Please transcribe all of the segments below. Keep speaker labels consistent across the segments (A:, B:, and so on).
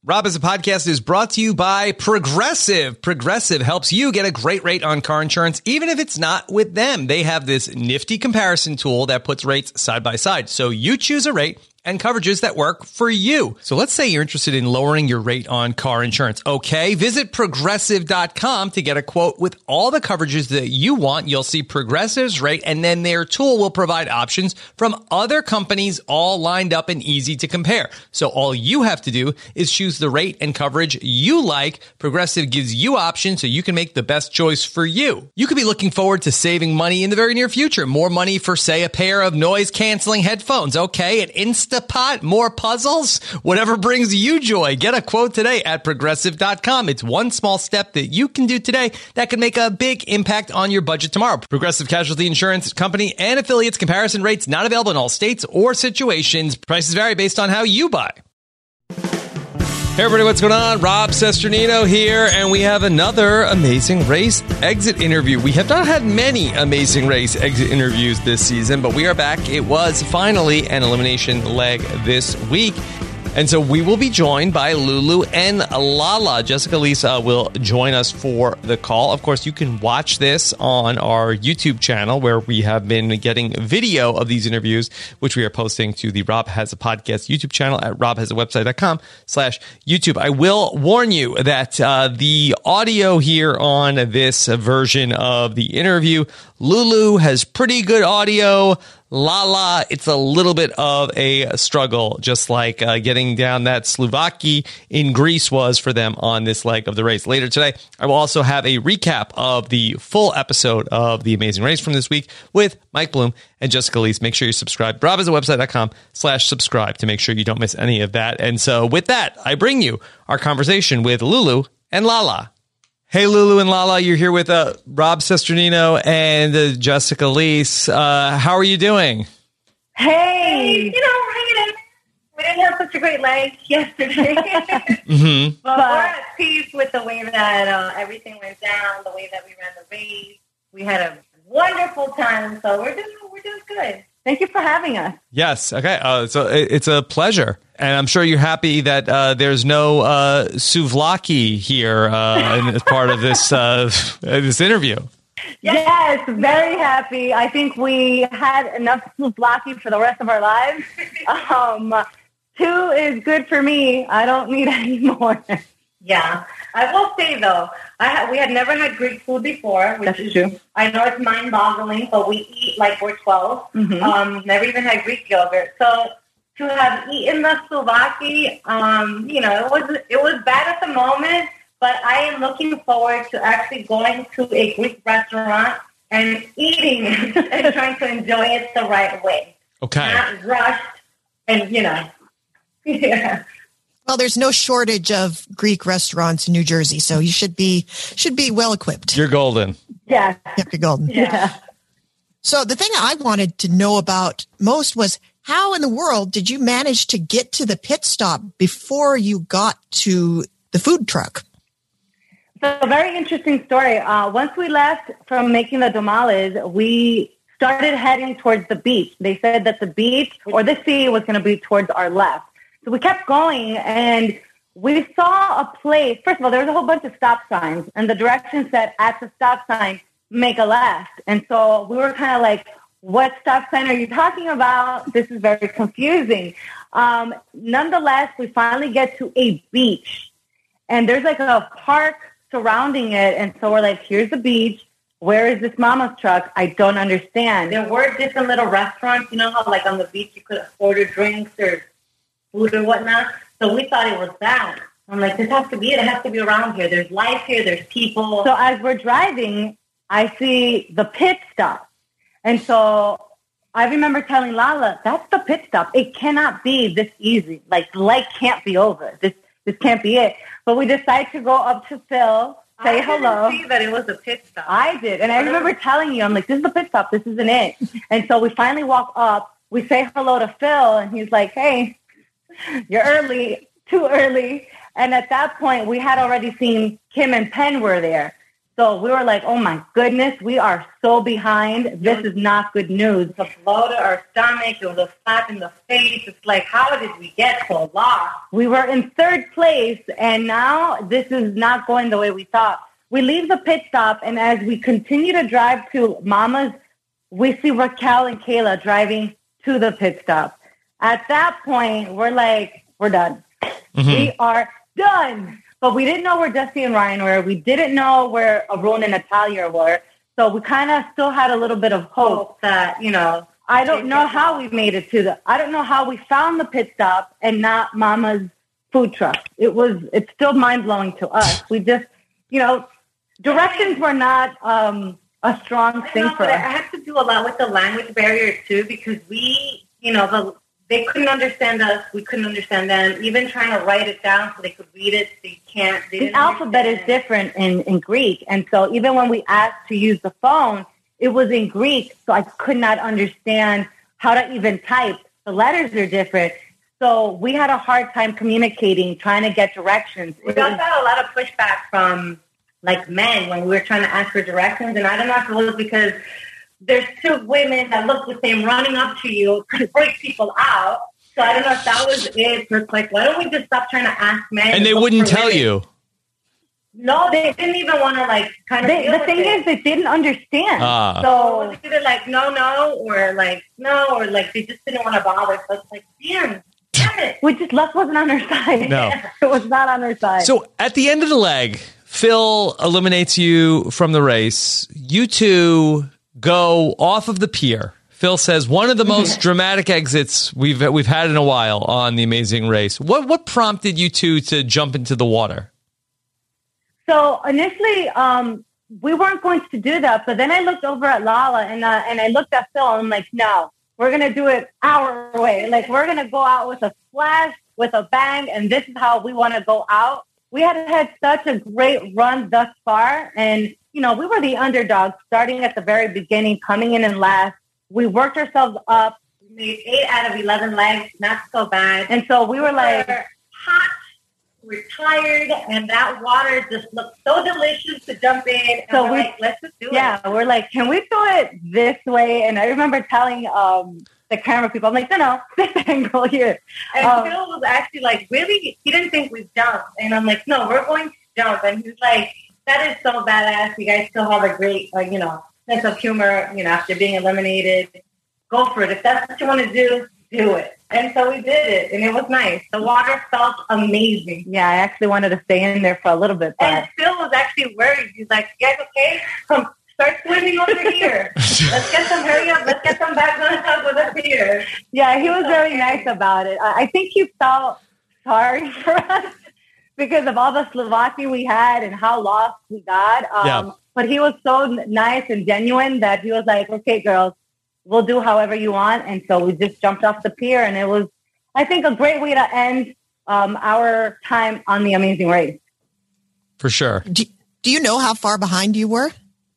A: Rob as a Podcast is brought to you by Progressive. Progressive helps you get a great rate on car insurance, even if it's not with them. They have this nifty comparison tool that puts rates side by side. So you choose a rate and coverages that work for you. So let's say you're interested in lowering your rate on car insurance. Okay, visit progressive.com to get a quote with all the coverages that you want. You'll see Progressive's rate, and then their tool will provide options from other companies all lined up and easy to compare. So all you have to do is choose the rate and coverage you like. Progressive gives you options so you can make the best choice for you. You could be looking forward to saving money in the very near future. More money for, say, a pair of noise-canceling headphones. Okay, at Instapot, more puzzles, whatever brings you joy. Get a quote today at progressive.com. It's one small step that you can do today that can make a big impact on your budget tomorrow. Progressive Casualty Insurance Company and affiliates. Comparison rates not available in all states or situations. Prices vary based on how you buy. Hey everybody, what's going on? Rob Cesternino here, and we have another Amazing Race exit interview. We have not had many Amazing Race exit interviews this season, but we are back. It was finally an elimination leg this week. And so we will be joined by Lulu and Lala. Jessica Lisa will join us for the call. Of course, you can watch this on our YouTube channel where we have been getting video of these interviews, which we are posting to the Rob Has a Podcast YouTube channel at robhasawebsite.com/YouTube. I will warn you that the audio here on this version of the interview, Lulu has pretty good audio. Lala, it's a little bit of a struggle, just like getting down that Slovakia in Greece was for them on this leg of the race. Later today, I will also have a recap of the full episode of The Amazing Race from this week with Mike Bloom and Jessica Leese. Make sure you subscribe. robhasawebsite.com/subscribe to make sure you don't miss any of that. And so with that, I bring you our conversation with Lulu and Lala. Hey, Lulu and Lala, you're here with Rob Cesternino and Jessica Leese. How are you doing?
B: Hey, hanging in. We didn't have such a great leg yesterday. But we're at peace with the way that everything went down, the way that we ran the race. We had a wonderful time, so we're doing good. Thank you for having us.
A: Yes. Okay. So it's a pleasure. And I'm sure you're happy that there's no souvlaki here as part of this interview.
B: Yes, very happy. I think we had enough souvlaki for the rest of our lives. 2 is good for me. I don't need any more. Yeah. I will say, though, we had never had Greek food before. Which is true. I know it's mind-boggling, but we eat like we're 12. Mm-hmm. Never even had Greek yogurt. So to have eaten the souvlaki, it was bad at the moment, but I am looking forward to actually going to a Greek restaurant and eating it and trying to enjoy it the right way.
A: Okay.
B: Not rushed and, yeah.
C: Well, there's no shortage of Greek restaurants in New Jersey, so you should be well equipped.
A: You're golden.
B: Yeah.
C: Yep, you're golden.
B: Yeah.
C: So the thing I wanted to know about most was how in the world did you manage to get to the pit stop before you got to the food truck?
B: So a very interesting story. Once we left from making the tamales, we started heading towards the beach. They said that the beach or the sea was going to be towards our left. So we kept going, and we saw a place. First of all, there was a whole bunch of stop signs, and the direction said, at the stop sign, make a left. And so we were kind of like, what stop sign are you talking about? This is very confusing. Nonetheless, we finally get to a beach, and there's like a park surrounding it. And so we're like, here's the beach. Where is this mama's truck? I don't understand. There were different little restaurants. You know how like on the beach you could order drinks or food or whatnot. So we thought it was that. I'm like, this has to be it. It has to be around here. There's life here. There's people. So as we're driving, I see the pit stop. And so I remember telling Lala, that's the pit stop. It cannot be this easy. Like, the light can't be over. This can't be it. But we decided to go up to Phil, say hello. I didn't see that it was a pit stop. I did. And I remember telling you, I'm like, this is the pit stop. This isn't it. And so we finally walk up. We say hello to Phil, and he's like, hey, you're early, too early. And at that point, we had already seen Kim and Penn were there. So we were like, oh my goodness, we are so behind. This is not good news.
D: It's a blow to our stomach. It was a slap in the face. It's like, how did we get so lost?
B: We were in third place, and now this is not going the way we thought. We leave the pit stop, and as we continue to drive to Mama's, we see Raquel and Kayla driving to the pit stop. At that point, we're like, we're done. Mm-hmm. We are done. But we didn't know where Dusty and Ryan were. We didn't know where Arun and Natalia were. So we kind of still had a little bit of hope that, you know, I don't know how we made it I don't know how we found the pit stop and not Mama's food truck. It's still mind-blowing to us. We just, you know, directions were not a strong thing for us.
D: I had to do a lot with the language barrier too, because we, you know, they couldn't understand us. We couldn't understand them. Even trying to write it down so they could read it, they can't.
B: The alphabet is different in Greek. And so even when we asked to use the phone, it was in Greek. So I could not understand how to even type. The letters are different. So we had a hard time communicating, trying to get directions.
D: We also had a lot of pushback from like men when we were trying to ask for directions. And I don't know if it was because there's two women that look the same running up to you to break people out. So I don't know if that was it. It's like, why don't we just stop trying to ask men?
A: And they wouldn't tell you.
D: No, they didn't even want to like kind of.
B: The thing is, they didn't understand.
D: So it was either like no, or like no, or like they just didn't want to bother. So it's like, damn it.
B: We just luck wasn't on our side.
A: No,
B: it was not on our side.
A: So at the end of the leg, Phil eliminates you from the race. You two go off of the pier. Phil says one of the most dramatic exits we've had in a while on The Amazing Race. What prompted you two to jump into the water?
B: So initially, we weren't going to do that, but then I looked over at Lala and I looked at Phil and I'm like, no, we're going to do it our way. Like, we're going to go out with a splash, with a bang, and this is how we want to go out. We had such a great run thus far, and you know, we were the underdogs starting at the very beginning, coming in and last. We worked ourselves up.
D: We made 8 out of 11 legs, not so bad.
B: And so we were like,
D: hot, we're tired, and that water just looked so delicious to jump in. And so we're like, let's just do it.
B: Yeah, we're like, can we do it this way? And I remember telling the camera people, I'm like, no, this angle here.
D: And Phil was actually like, really? He didn't think we'd jump. And I'm like, no, we're going to jump. And he's like, that is so badass. You guys still have a great, you know, sense of humor, you know, after being eliminated. Go for it. If that's what you want to do it. And so we did it, and it was nice. The water felt amazing.
B: Yeah, I actually wanted to stay in there for a little bit.
D: And Phil was actually worried. He's like, you guys okay? Come, start swimming over here. Let's get them, hurry up. Let's get them back on with us here.
B: Yeah, he was very nice about it. I think he felt sorry for us because of all the Slovakia we had and how lost we got. But he was so nice and genuine that he was like, okay, girls, we'll do however you want. And so we just jumped off the pier, and it was, I think, a great way to end our time on The Amazing Race.
A: For sure.
C: Do you know how far behind you were?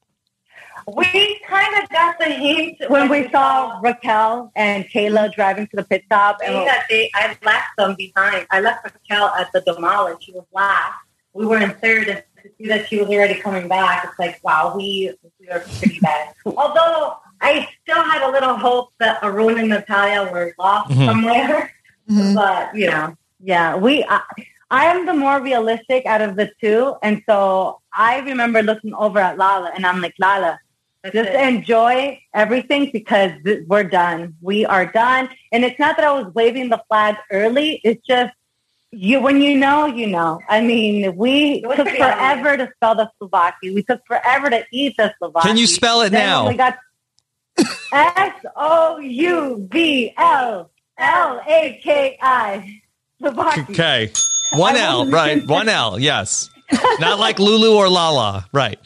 D: We kind of got the hint
B: when we saw Raquel and Kayla driving to the pit stop.
D: And I left them behind. I left Raquel at the Domala. She was last. We were in third, and to see that she was already coming back, it's like, wow, we are pretty bad. Although I still had a little hope that Arun and Natalia were lost somewhere. Mm-hmm. But, you know.
B: Yeah, I am the more realistic out of the two. And so I remember looking over at Lala, and I'm like, Lala, just enjoy everything because we're done. We are done. And it's not that I was waving the flag early. It's just when you know, you know. I mean, we took forever to spell the Slovakia. We took forever to eat the Slovakia.
A: Can you spell it now?
B: We got Souvlaki. Slovakia.
A: Okay. 1 L, right. 1 L, yes. Not like Lulu or Lala, right.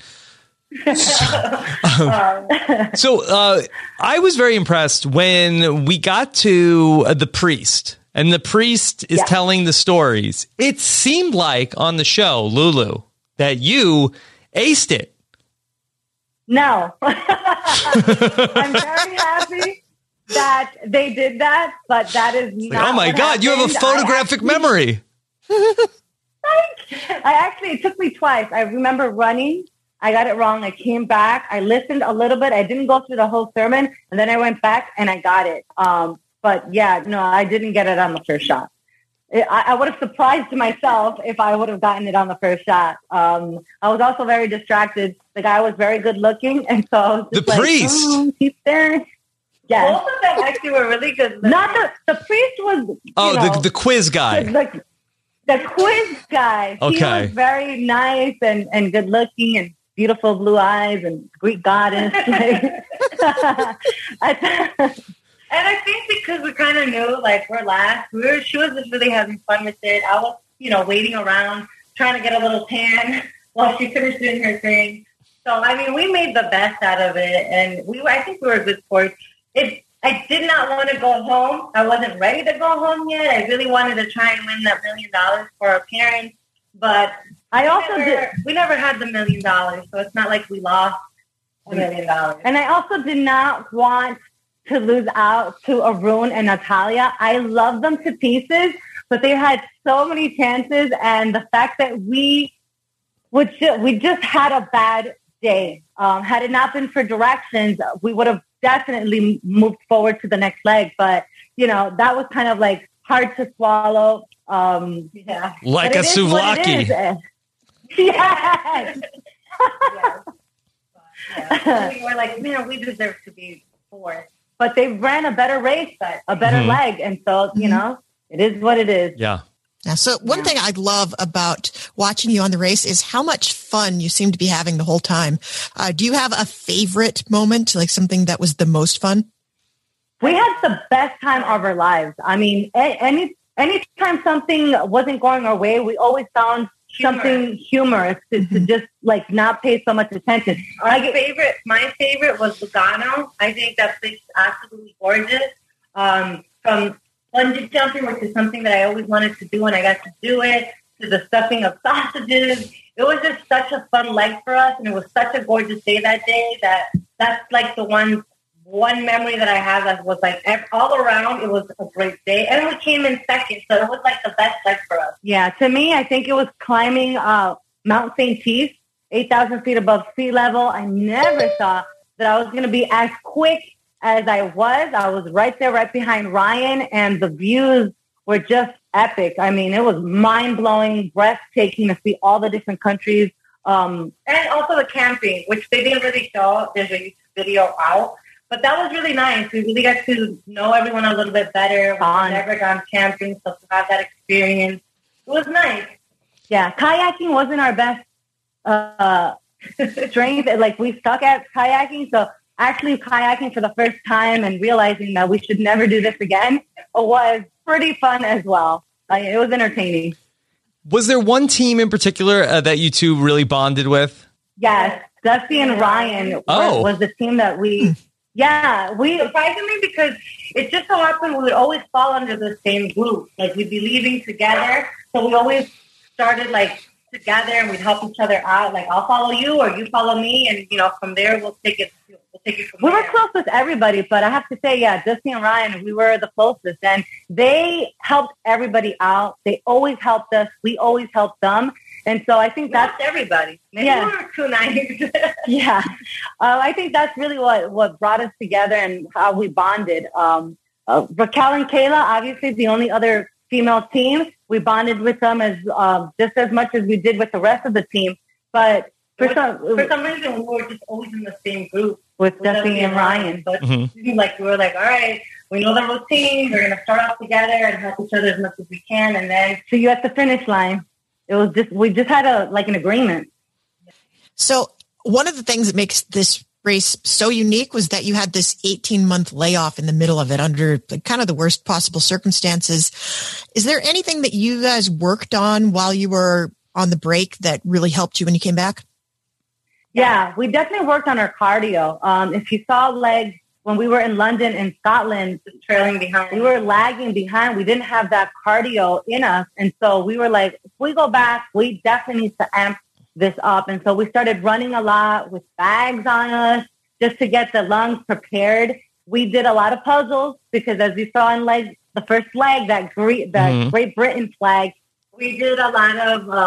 A: So I was very impressed when we got to the priest, and the priest is telling the stories. It seemed like on the show, Lulu, that you aced it.
B: No. I'm very happy that they did that, but that is not.
A: Oh my God, you have a photographic memory.
B: It took me twice. I remember running I got it wrong. I came back. I listened a little bit. I didn't go through the whole sermon. And then I went back and I got it. But yeah, no, I didn't get it on the first shot. I would have surprised myself if I would have gotten it on the first shot. I was also very distracted. The guy was very good looking. And so I was just
A: the priest.
B: He's there. Yeah.
D: Both of them actually were really good looking.
B: Not the priest was,
A: the quiz guy.
B: The quiz guy.
A: Okay.
B: He was very nice and good looking and beautiful blue eyes and Greek goddess.
D: And I think because we kind of knew, like, we're last, she was just really having fun with it. I was, waiting around, trying to get a little tan while she finished doing her thing. So, I mean, we made the best out of it, and I think we were good sports. I did not want to go home. I wasn't ready to go home yet. I really wanted to try and win that $1 million for our parents, but we never had the $1 million, so it's not like we lost $1 million.
B: And I also did not want to lose out to Arun and Natalia. I love them to pieces, but they had so many chances, and the fact that we just had a bad day. Had it not been for directions, we would have definitely moved forward to the next leg. But that was kind of like hard to swallow. Yeah,
A: like a souvlaki.
B: Yes.
D: Yeah. We were like, man, we deserve to be fourth.
B: But they ran a better race, a better leg. And so, it is what it is.
A: Yeah.
C: Yeah. So one thing I love about watching you on the race is how much fun you seem to be having the whole time. Do you have a favorite moment, like something that was the most fun?
B: We had the best time of our lives. I mean, anytime something wasn't going our way, we always found something humorous to just like not pay so much attention.
D: My favorite was Lugano. I think that place is absolutely gorgeous. From bungee jumping, which is something that I always wanted to do, and I got to do it, to the stuffing of sausages. It was just such a fun leg for us, and it was such a gorgeous day that day that's like the one memory that I have that was like all around, it was a great day. And we came in second, so it was like the best leg for us.
B: Yeah, to me, I think it was climbing Mount St. Peace, 8,000 feet above sea level. I never thought that I was going to be as quick as I was. I was right there, right behind Ryan, and the views were just epic. I mean, it was mind-blowing, breathtaking to see all the different countries.
D: And also the camping, which they didn't really show. There's a YouTube video out. But that was really nice. We really got to know everyone a little bit better. We've never gone camping, so to have that experience, it was nice.
B: Yeah, kayaking wasn't our best strength. Like, we stuck at kayaking, so actually kayaking for the first time and realizing that we should never do this again was pretty fun as well. It was entertaining.
A: Was there one team in particular that you two really bonded with?
B: Yes, Dusty and Ryan was the team that we... Yeah, we
D: surprisingly, because it just so happened we would always fall under the same group. Like, we'd be leaving together, so we always started like together, and we'd help each other out. Like, I'll follow you, or you follow me, and from there we'll take it. From
B: we
D: there.
B: were close with everybody, but I have to say, yeah, Dusty and Ryan, we were the closest, and they helped everybody out. They always helped us. We always helped them. And so I think that's
D: everybody. Maybe we were too nice.
B: Yeah. I think that's really what brought us together and how we bonded. Raquel and Kayla, obviously the only other female team, we bonded with them as just as much as we did with the rest of the team. But for some
D: reason, we were just always in the same group
B: with Dusty and Ryan.
D: But we were like, all right, we know the routine. We're going to start off together and help each other as much as we can. And then
B: see you at the finish line. It was just, we just had an agreement.
C: So one of the things that makes this race so unique was that you had this 18-month layoff in the middle of it under kind of the worst possible circumstances. Is there anything that you guys worked on while you were on the break that really helped you when you came back?
B: Yeah, we definitely worked on our cardio. If you saw legs, when we were in London and Scotland,
D: trailing behind,
B: we were lagging behind. We didn't have that cardio in us. And so we were like, if we go back, we definitely need to amp this up. And so we started running a lot with bags on us just to get the lungs prepared. We did a lot of puzzles because as you saw in the first leg, that Great Britain flag,
D: we did a lot of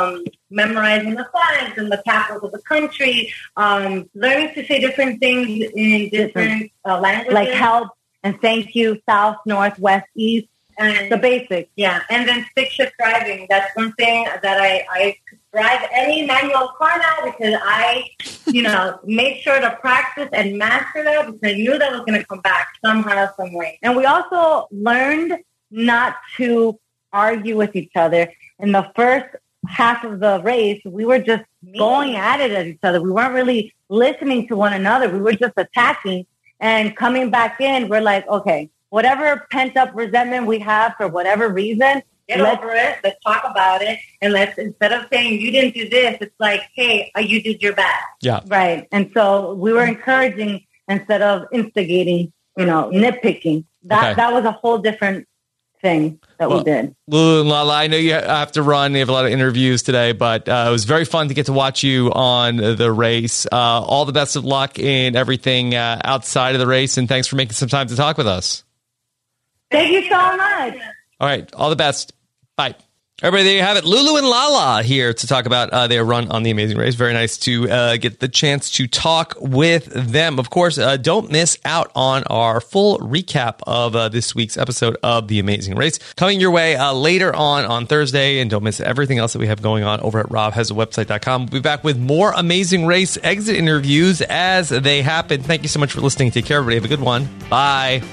D: memorizing the flags and the capitals of the country, learning to say different things in different languages.
B: Like help and thank you, south, north, west, east, and the basics.
D: Yeah, and then stick shift driving. That's one thing that I drive any manual car now because I, made sure to practice and master that because I knew that was going to come back somehow, some way.
B: And we also learned not to argue with each other. In the first half of the race, we were just going at it at each other. We weren't really listening to one another. We were just attacking. And coming back in, we're like, okay, whatever pent-up resentment we have for whatever reason,
D: get over it. Let's talk about it. And let's, instead of saying you didn't do this, it's like, hey, you did your best.
A: Yeah.
B: Right. And so we were encouraging instead of instigating, nitpicking. That was a whole different thing that we did.
A: Lulu and Lala, I know you have to run. You have a lot of interviews today, but it was very fun to get to watch you on the race. All the best of luck in everything outside of the race. And thanks for making some time to talk with us.
B: Thank you so much.
A: All right. All the best. Bye. Everybody, there you have it. Lulu and Lala here to talk about their run on The Amazing Race. Very nice to get the chance to talk with them. Of course, don't miss out on our full recap of this week's episode of The Amazing Race. Coming your way later on Thursday. And don't miss everything else that we have going on over at robhasawebsite.com. We'll be back with more Amazing Race exit interviews as they happen. Thank you so much for listening. Take care, everybody. Have a good one. Bye.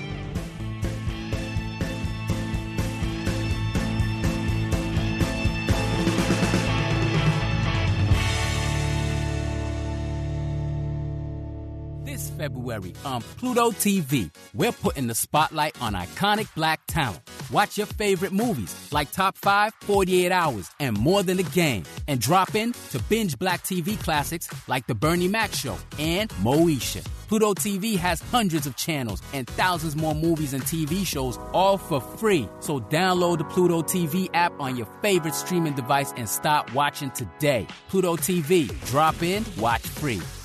E: February on Pluto TV. We're putting the spotlight on iconic Black talent. Watch your favorite movies like Top 5, 48 Hours, and More Than a Game. And drop in to binge Black TV classics like The Bernie Mac Show and Moesha. Pluto TV has hundreds of channels and thousands more movies and TV shows, all for free. So download the Pluto TV app on your favorite streaming device and start watching today. Pluto TV. Drop in, watch free.